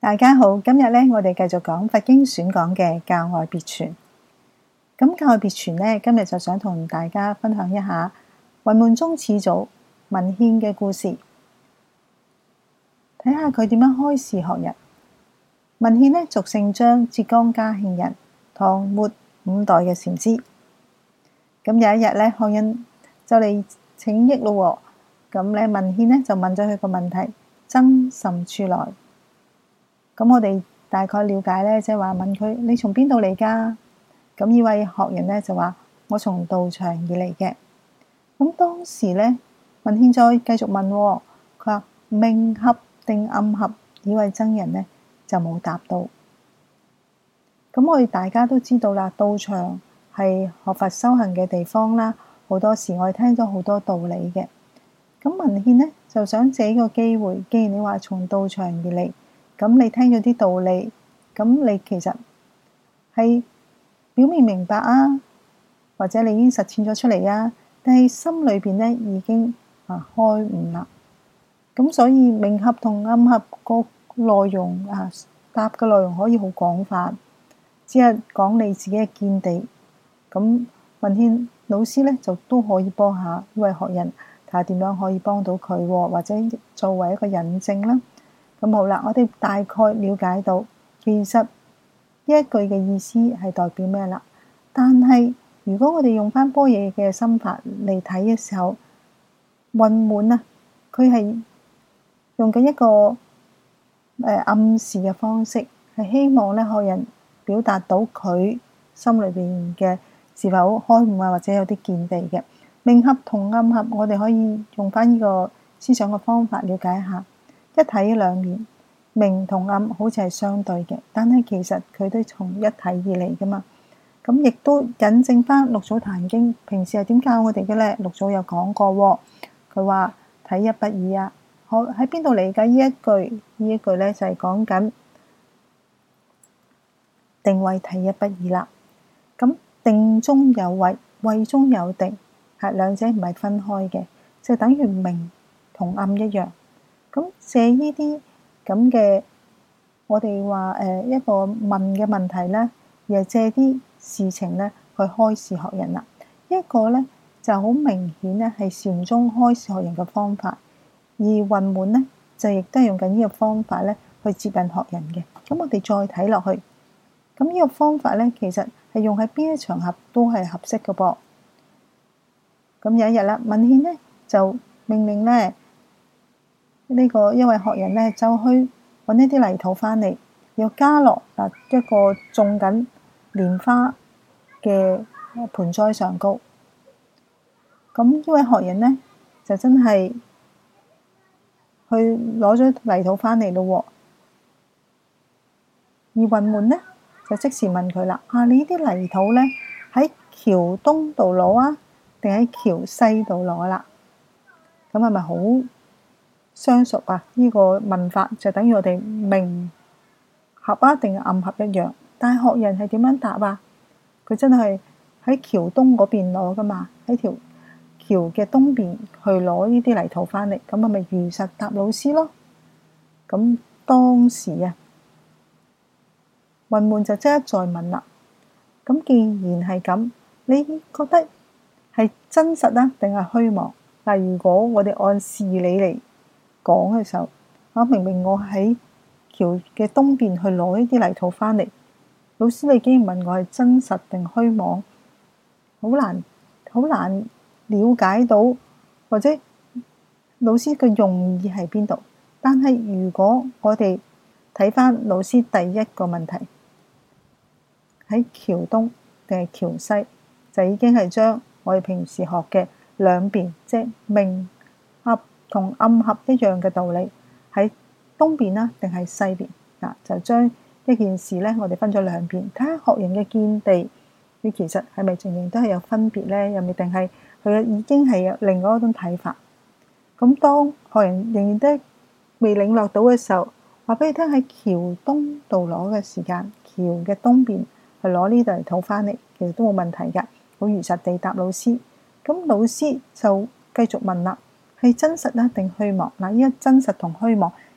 大家好，今日咧我哋繼續講佛經選講嘅教外別傳。咁教外別傳咧，今日就想同大家分享一下雲門宗始祖文獻嘅故事，睇下佢點樣開示學人。文獻咧，俗姓張，浙江嘉興人，唐末5代嘅禪師。咁有一日咧，學人就嚟請益咯，咁咧文獻咧就問咗佢個問題：僧甚處來？咁我哋大概了解咧，即係話問佢：你從邊度嚟㗎？咁呢位學人咧就話：我從道場而嚟嘅。咁當時咧，文獻再繼續問，佢話明合定暗合？呢位僧人咧就冇答到。咁我哋大家都知道啦，道場係學佛修行嘅地方啦。好多時我哋聽咗好多道理嘅。咁文獻咧就想借呢個機會，既然你話從道場而嚟，咁你聽咗啲道理，咁你其實係表面明白啊，或者你已經實踐咗出嚟啊，但係心裏邊咧已經開悟啦。咁所以明合同暗合個內容答嘅內容可以好廣泛，只係講你自己嘅見地。咁文獻老師咧就都可以幫下呢位學人睇下點樣可以幫到佢，或者作為一個引證啦。咁好啦，我哋大概了解到，其實呢一句嘅意思係代表咩啦？但係如果我哋用翻般若嘅心法嚟睇嘅時候，雲門啊，佢係用緊一個暗示嘅方式，係希望咧學人表達到佢心裏邊嘅是否開悟啊，或者有啲見地嘅。明合同暗合，我哋可以用翻呢個思想嘅方法了解一下。一體兩面，明同暗好似係相對嘅，但係其實佢都從一體而嚟噶嘛。咁亦都引證翻六祖壇經平時係點教我哋嘅咧？六祖有講過，佢話體一不二啊。好，喺邊度嚟㗎？呢一句咧就係講緊定位體一不二啦。咁定中有位，位中有定，兩者唔係分開嘅，就等於明同暗一樣。咁借呢啲咁嘅，我哋話一個問嘅問題咧，而係借啲事情咧去開示學人啦。一個咧就好明顯咧係禪宗開示學人嘅方法，而雲門咧就亦都係用緊呢個方法咧去接引學人嘅。咁我哋再睇落去，咁呢個方法咧其實係用喺邊一場合都係合適嘅噃。咁有一日啦，文獻咧就命令咧。呢個一位學人咧就去揾一啲泥土翻嚟，要加落一個種緊蓮花嘅盆栽上高。咁呢位學人咧就真係去攞咗泥土翻嚟咯。而雲門咧就即時問佢啦：你呢啲泥土咧喺橋東度攞啊，定喺橋西度攞啦？咁係咪好相熟啊？呢個問法就等於我哋明合定暗合一樣。但係學人係點樣答啊？佢真係喺橋東嗰邊攞噶嘛？喺條橋嘅東邊去攞呢啲泥土翻嚟，咁係咪如實答老師咯？咁當時雲門就即刻再問啦。咁既然係咁，你覺得係真實啊，定係虛妄？如果我哋按事理嚟講嘅時候，明明我喺橋嘅東邊去攞呢啲泥土翻嚟，老師你竟然問我係真實定虛妄，好難了解到，或者老師嘅用意喺邊度？但係如果我哋睇翻老師第一個問題，喺橋東定係橋西，就已經係將我哋平時學嘅兩邊，即係明合同暗合一樣嘅道理，喺東邊啦定係西邊，就將一件事咧，我哋分咗兩邊，睇下學人嘅見地，佢其實係咪仍然都係有分別咧？又未定係佢已經係有另外一種睇法。咁當學人仍然都未領略到嘅時候，話俾你聽喺橋東度攞嘅時間，橋嘅東邊去攞呢泥土翻嚟，其實都冇問題㗎，好如實地答老師。咁老師就繼續問啦：係真實啊定虛妄？呢一真實同虛妄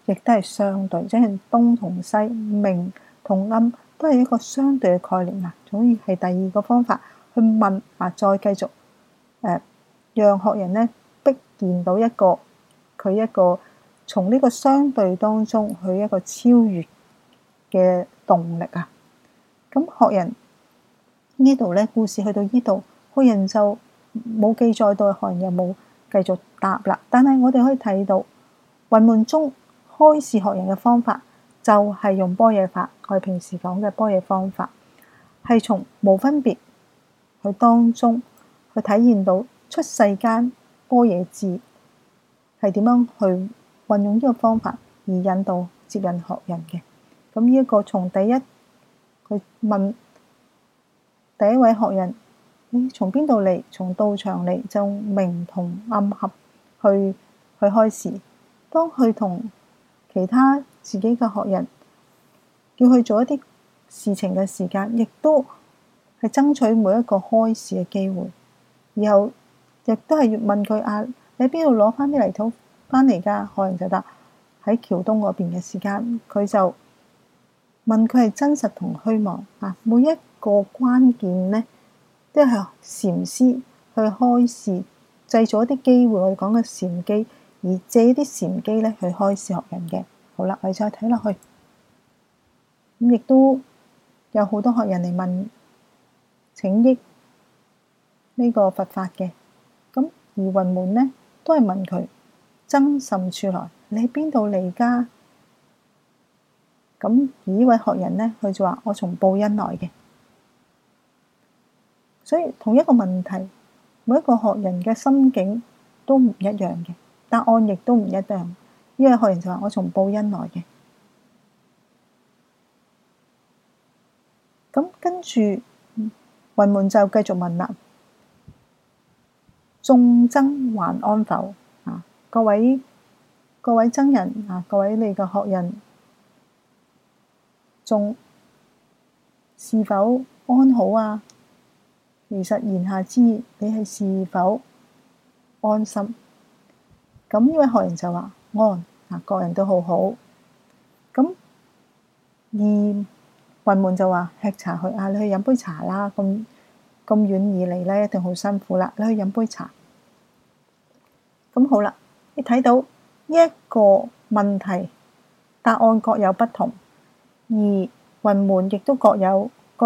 亦都係相對，即係東同西、明同暗都係一個相對嘅概念啊。所以係第二個方法去問啊，再繼續讓學人咧逼見到佢一個從呢個相對當中去一個超越嘅動力啊。咁學人呢度咧，故事去到呢度，學人就冇記載到，學人又冇繼續答啦。但係我哋可以睇到雲門中開示學人嘅方法就係用般若法，我哋平時講嘅般若方法，係從無分別去當中去體現到出世間般若智係點樣去運用呢個方法而引導接引學人嘅。咁呢一個從第一佢問第一位學人，你從邊度嚟？從道場嚟，就明同暗合去開示。當佢同其他自己嘅學人叫佢做一啲事情嘅時間，亦都係爭取每一個開示嘅機會。然後亦都係問佢啊，你喺邊度攞翻啲泥土翻嚟㗎？學人就答喺橋東嗰邊嘅時間，佢就問佢係真實同虛妄啊。每一個關鍵呢，都係禪師去開示，製造一啲機會，我哋講嘅禪機，而借啲禪機咧去開示學人嘅。好啦，我哋再睇落去，咁亦都有好多學人嚟問請益呢個佛法嘅。咁而雲門呢，都係問佢僧甚處來？你喺邊度嚟㗎？咁而呢位學人呢，佢就話我從報恩來嘅。所以同一個問題，每一個學人嘅心境都唔一樣嘅，答案亦都唔一樣。呢位學人就話我從報恩來嘅。咁跟住雲門就繼續問啦，眾僧還安否？啊，各位僧人啊，各位你嘅學人，仲是否安好啊？其實言下之意，你係是否安心？咁呢位學人就話安啊，各人都好好。咁而雲門就話吃茶去啊，你去飲杯茶啦。咁遠而嚟咧，一定好辛苦啦。你去飲杯茶。咁好啦，你睇到呢一個問題答案各有不同，而雲門亦都各有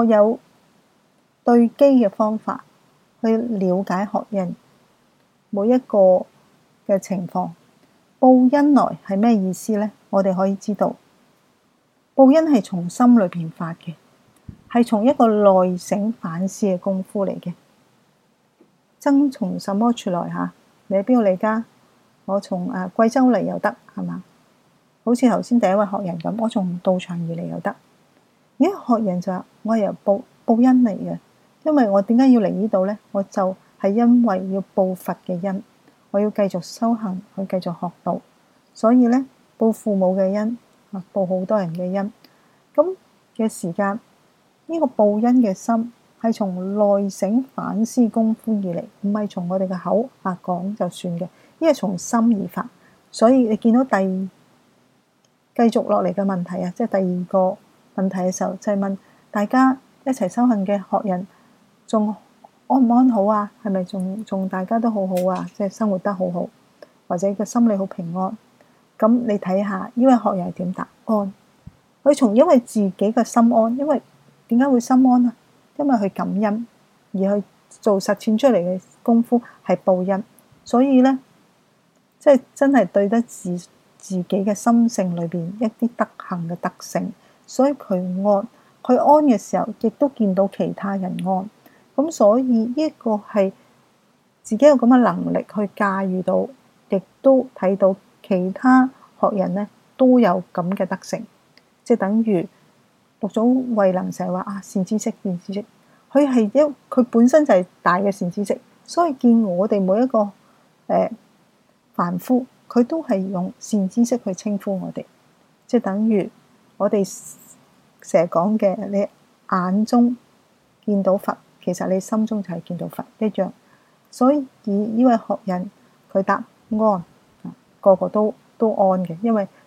對機嘅方法去了解學人每一個嘅情況。報恩來係咩意思呢？我哋可以知道，報恩係從心裏邊發嘅，係從一個內省反思嘅功夫嚟嘅。僧從什麼處來嚇？你喺邊度嚟㗎？我從貴州嚟又得，係嘛？好似頭先第一位學人咁，我從道場而嚟又得。而學人就話：我係由報恩嚟嘅。因為我點解要嚟呢度呢？我就係因為要報佛嘅恩，我要繼續修行，去繼續學道，所以呢，報父母嘅恩，報好多人嘅恩。咁嘅時間，呢個報恩嘅心係從內省反思功夫而嚟，唔係從我哋嘅口講就算嘅，因為從心而發。所以你見到繼續落嚟嘅問題啊，即係第二個問題嘅時候，就係問大家一齊修行嘅學人，仲安唔安好啊？係咪仲大家都好好啊？即係生活得好好，或者個心理好平安。咁你睇下呢位學人係點答？安。佢從因為自己嘅心安，因為點解會心安啊？因為佢感恩，而去做實踐出嚟嘅功夫係報恩，所以咧，即係真係對得自己嘅心性裏邊一啲德行嘅德性，所以佢安。佢安嘅時候，亦都見到其他人安。咁所以呢一個係自己有咁嘅能力去駕馭到，亦都睇到其他學人咧都有咁嘅德性，即係等於六祖慧能成日話善知識，善知識，佢本身就係大嘅善知識，所以見我哋每一個凡夫，佢都係用善知識去稱呼我哋，即係等於我哋成日講嘅，你眼中見到佛，其實你心中就係見到佛一樣。所以呢位學人佢答安，個個都安嘅，因為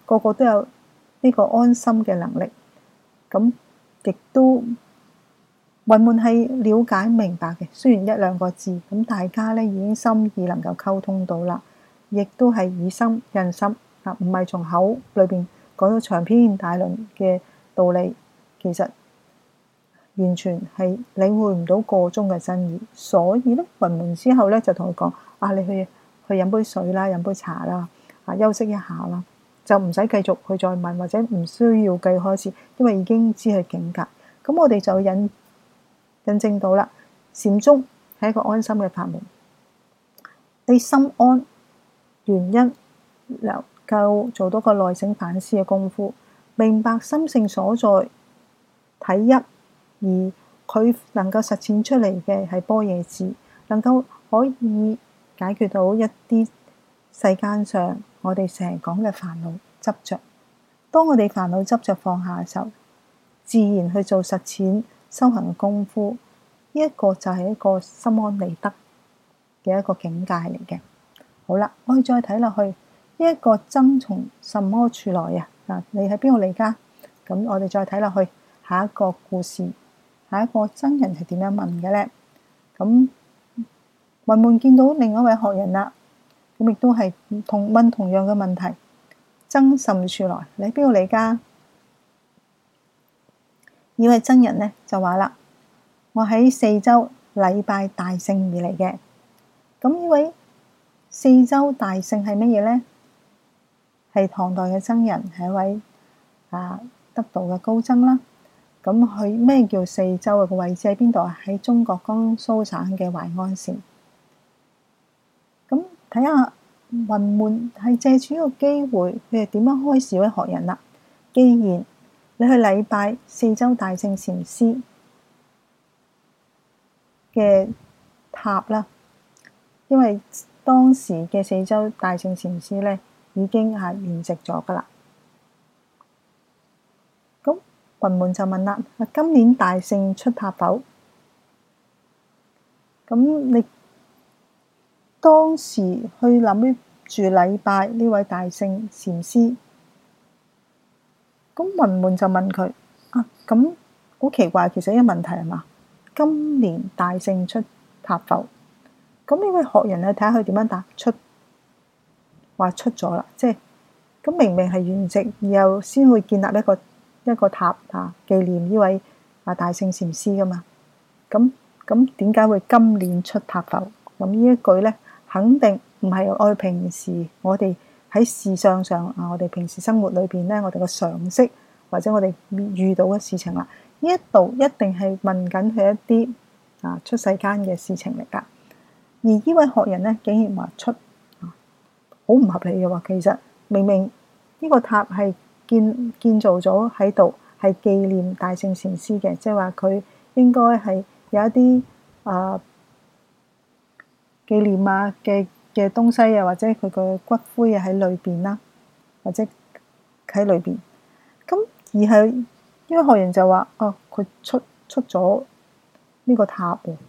個個都有呢個安心嘅能力。咁亦都雲門係了解明白嘅，雖然一兩個字，咁大家咧已經心意能夠溝通到啦，亦都係以心印心啊，唔係從口裏邊講到長篇大論嘅道理，其實完全係領會唔到個中嘅真意。所以咧，雲門之後咧就同佢講：啊，你去飲杯水啦，飲杯茶啦，啊，休息一下啦，就唔使繼續去再問，或者唔需要繼續開始，因為已經知佢境界。咁我哋就印證到啦，禪宗係一個安心嘅法門。你心安，原因能夠做到個內省反思嘅功夫，明白心性所在，體一，而佢能夠實踐出嚟嘅係般若智，能夠可以解決到一啲世間上我哋成日講嘅煩惱執着。當我哋煩惱執着放下嘅時候，自然去做實踐修行嘅功夫，呢一個就係一個心安理得嘅一個境界嚟嘅。好啦，我哋再睇落去，呢一個僧從什麼處來啊？嗱，你喺邊度嚟㗎？咁我哋再睇落去下一個故事，下一個僧人係點樣問嘅咧？咁雲門見到另一位學人啦，咁亦都係問同樣嘅問題：僧甚處來？你喺邊度嚟㗎？呢位僧人咧就話啦：我喺四周禮拜大聖而嚟嘅。咁呢位四周大聖係乜嘢咧？係唐代嘅僧人，係一位得道嘅高僧啦。咁佢咩叫四周？個位置喺邊度啊？喺中國江蘇省嘅淮安縣。咁睇下雲門係借住呢個機會，佢係點樣開示位學人啦？既然你去禮拜四周大聖禪師嘅塔啦，因為當時嘅四周大聖禪師咧已經係圓寂咗噶啦。咁雲門就問啦：今年大聖出塔否？咁你當時去諗住禮拜呢位大聖禪師，咁雲門就問佢：咁好奇怪，其實呢個問題係嘛？今年大聖出塔否？咁呢位學人咧，睇下佢點樣答出，話出咗啦，即係咁明明係圓寂，然後先會建立一個塔紀念呢位大聖禪師噶嘛。咁點解會今年出塔否？咁呢一句咧，肯定唔係我哋平時我哋喺事相上我哋平時生活裏邊咧，我哋嘅常識或者我哋遇到嘅事情啦。呢一度一定係問緊佢一啲出世間嘅事情嚟噶。而呢位學人咧，竟然話出，好唔合理嘅喎。其實明明呢個塔係建造咗喺度，係紀念大聖禪師嘅，即係話佢應該係有一啲紀念嘅東西啊，或者佢個骨灰啊喺裏邊啦，或者喺裏邊。咁而係呢位學人就話：佢出咗呢個塔喎。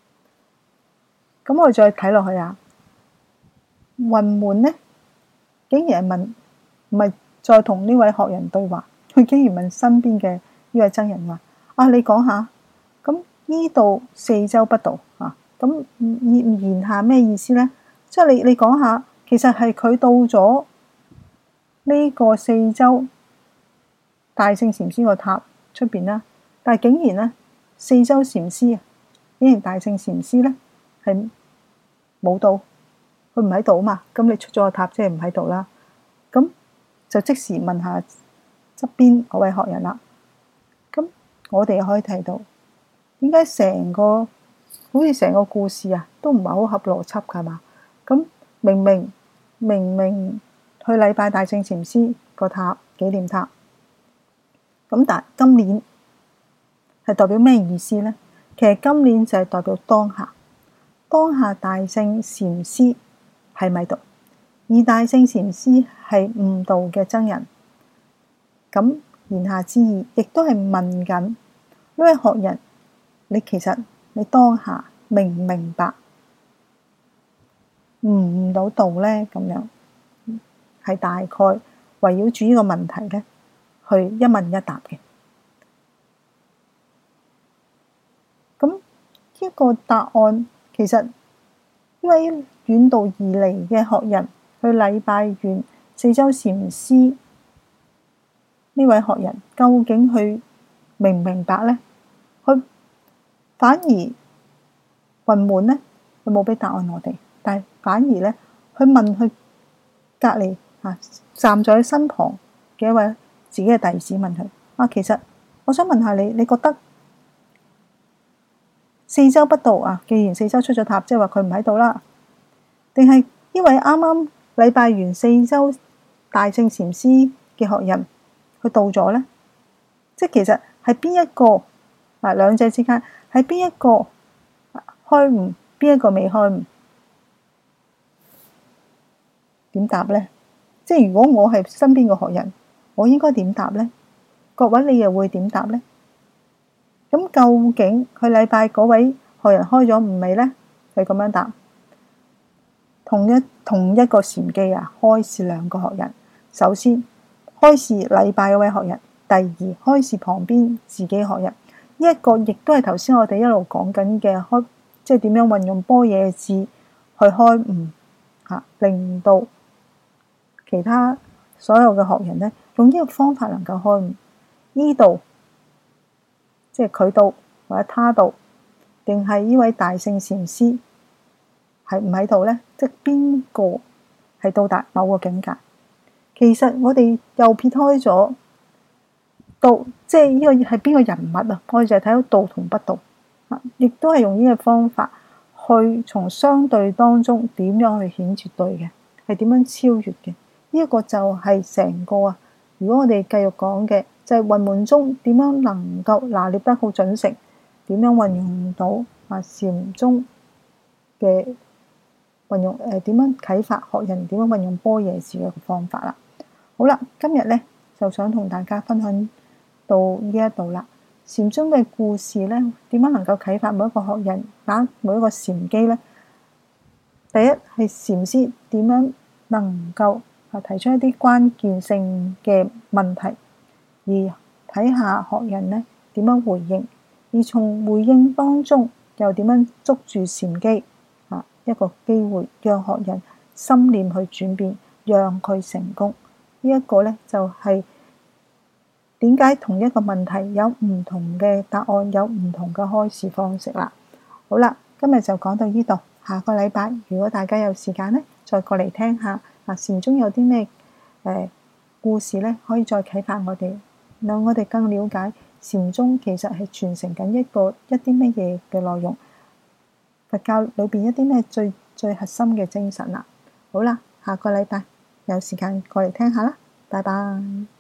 咁我哋再睇落去雲門咧竟然係問，唔係再同呢位學人對話，佢竟然問身邊嘅呢位僧人話：你講下，咁呢度四周不度咁言下咩意思咧？即係你講下，其實係佢到咗呢個四周大聖禪師個塔出邊啦，但係竟然咧四周禪師竟然大聖禪師咧係冇到，佢唔喺度啊嘛，咁你出咗個塔即係唔喺度啦。咁就即時問下側邊嗰位學人啦。咁我哋可以睇到，點解好似成個故事都唔係好合邏輯㗎嘛？咁明明去禮拜大聖禪師個塔紀念塔，咁但係今年係代表咩意思咧？其實今年就係代表當下大聖禪師係咪度？而大聖禪師係悟道嘅僧人。咁言下之意，亦都係問緊呢位學人：其實你當下明唔明白？悟唔到道咧？咁樣係大概圍繞住呢個問題咧，去一問一答嘅。咁呢個答案其實呢位遠道而嚟嘅學人去禮拜完四周禪師，呢位學人究竟佢明唔明白咧？佢反而混悶咧，佢冇俾答案我哋，但係反而咧，佢問佢隔離站在佢身旁嘅一位自己嘅弟子問佢其實我想問下你，你覺得四周不到既然四周出咗塔，即係話佢唔喺度啦，定係呢位啱啱禮拜完四周大聖禪師嘅學人佢到咗咧？即係其實係邊一個兩者之間係邊一個開悟，邊一個未開悟？點答咧？即係如果我係身邊個學人，我應該點答咧？各位你又會點答咧？咁究竟佢禮拜嗰位學人開咗悟未咧？佢咁樣答：同一個禪機開示兩個學人。首先開示禮拜嗰位學人，第二開示旁邊自己學人。呢一個亦都係頭先我哋一路講緊嘅即係點樣運用般若智去開悟令到其他所有嘅學人咧，用呢個方法能夠開悟。呢度即係佢到或者他到，定係呢位大聖禪師係唔喺度咧？即係邊個係到達某個境界？其實我哋又撇開咗道，即係呢個係邊個人物我哋就係睇到道同不道亦都係用呢個方法去從相對當中點樣去顯絕對嘅，係點樣超越嘅。呢一個就係成個如果我哋繼續講嘅，就係混沌中點樣能夠拿捏得好準繩，點樣運用到禪宗嘅運用點樣啟發學人點樣運用般若智嘅方法啦。好啦，今日咧就想同大家分享到呢一度啦。禪宗嘅故事咧，點樣能夠啟發每一個學人每一個禪機咧？第一係禪師點樣能夠提出一啲關鍵性嘅問題，而睇下學人咧點樣回應，而從回應當中又點樣捉住禪機一個機會，讓學人心念去轉變，讓佢成功。呢一個咧就係點解同一個問題有唔同嘅答案，有唔同嘅開示方式啦。好啦，今日就講到呢度，下個禮拜如果大家有時間咧，再過嚟聽下禪宗有啲咩故事咧，可以再啟發我哋，讓我哋更了解禪宗其實係傳承緊一啲乜嘢嘅內容，佛教裏邊一啲咩最核心嘅精神啦。好啦，下個禮拜有時間過嚟聽下啦，拜拜。